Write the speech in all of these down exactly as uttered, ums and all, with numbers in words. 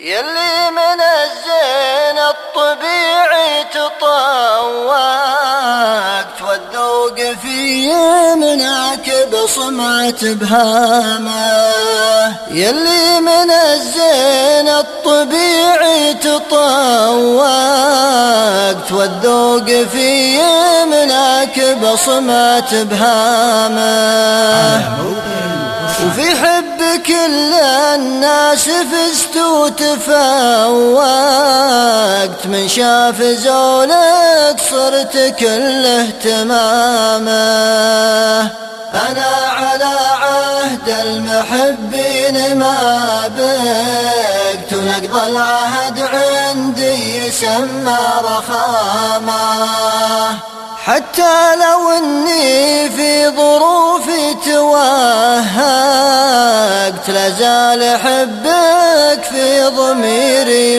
يلي من الزين الطبيعي تطوقت والذوق في مناك بصمعة بهامه. يلي من الزين الطبيعي تطوقت والذوق في مناك بصمعة بهامه. وفي حب كل الناس فزت وتفوقت من شاف زولك صرت كل اهتمامه. أنا على عهد المحبين ما بقت ونقضى العهد عندي يسمى رخامه. حتى لو اني في ظروفي توهقت لازال حبك في ضميري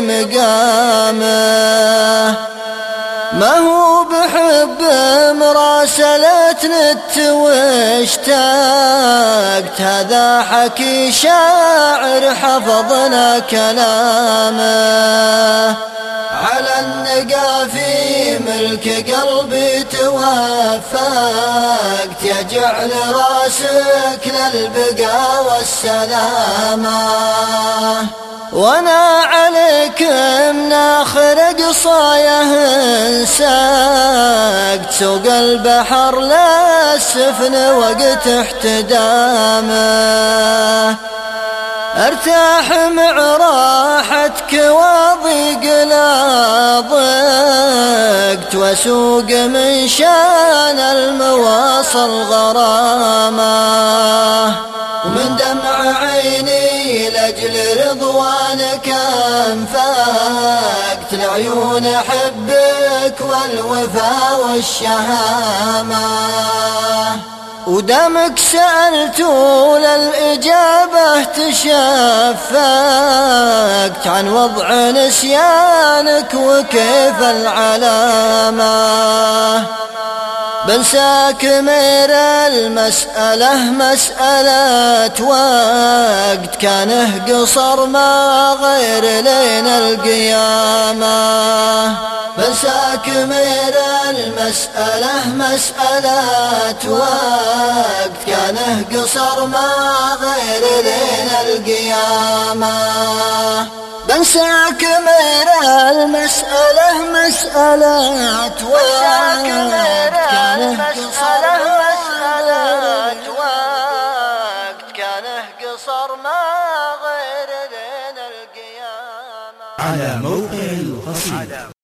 مقامه. ما هو بحب مراسلتنا واشتقت هذا حكي شاعر حفظنا كلامه. على النقا في ملك قلبي توفقت يجعل راسك للبقا والسلامة. وانا عليك من اخر قصايه انسقت سوق البحر للسفن وقت احتدامه. ارتاح مع راحتك وضيق لا ضقت واسوق من شان المواصل غرامه. ومن دمع عيني لاجل رضوانك انفقت لعيون احبك والوفا والشهامه. ودامك سألت للإجابة تشفقت عن وضع نسيانك وكيف العلامة. بنساك مير المسألة مسألة وقت كانه قصر ما غير لين القيامة. بنساك مير المسألة مسألة وقت كانه قصر ما غير لين القيامة. بنساك مير المسألة مسألة وقت كانه قصر ما غير لين القيامة. على موقع القصيدة.